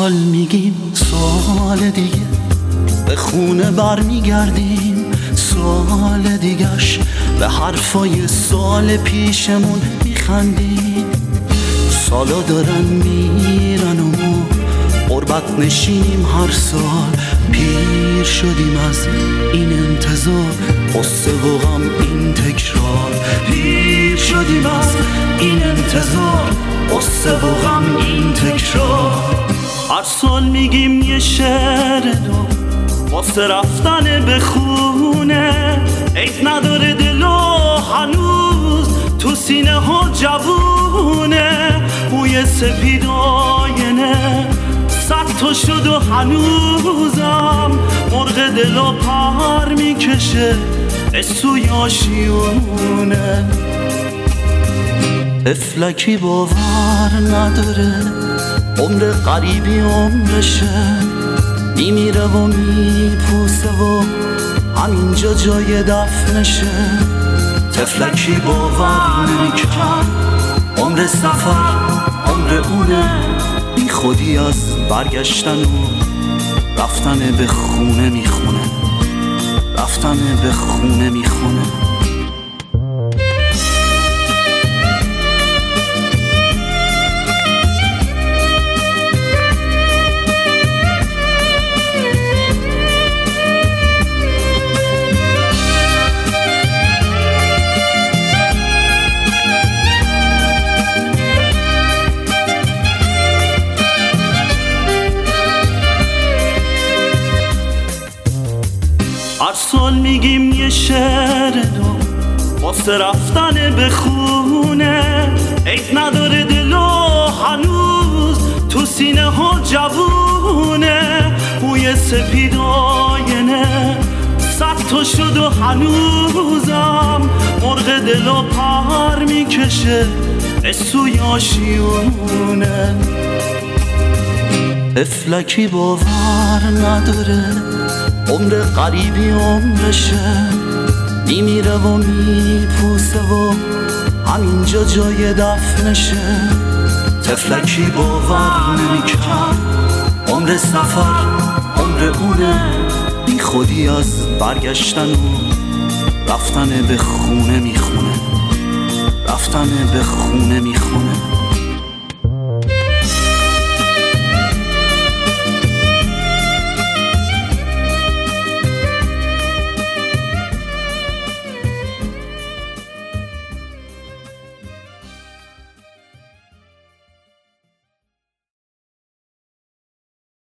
سال میگیم سال دیگه به خونه برمیگردیم، سال دیگهش به حرفای سال پیشمون میخندیم. سالا دارن میرن و ما غربت نشینیم، هر سال پیر شدیم از این انتظار، قصه و غم این تکرار. پیر شدیم از این انتظار، قصه و غم این تکرار. هر سال میگیم یه شعر دو واسه رفتن به خونه، عید نداره دل و هنوز تو سینه ها جوونه. بوی سپید آینه صد تا شد و هنوزم مرغ دل و پر میکشه به سوی آشیونه. طفلکی باور نداره عمر قریبی عمرشه، میمیره و میپوسه و همینجا جای دفنشه. طفلکی باور نمیکرد عمر سفر عمر اونه، بی خودی از برگشتن و رفتن به خونه میخونه، رفتن به خونه میخونه. هر سال میگیم یه شعر دو واسه رفتن به خونه، عید نداره دل و هنوز تو سینه ها جوونه. بوی سپید آینه صد تا شد و هنوزم مرغ دل و پر میکشه به سوی آشیونه. طفلکی باور نداره عمر قریبی عمرشه، میمیره و میپوسه و همینجا جای دفنشه. طفلکی باور نمیکرد عمر سفر عمر اونه، بی خودی از برگشتن و رفتن به خونه میخونه، رفتن به خونه میخونه.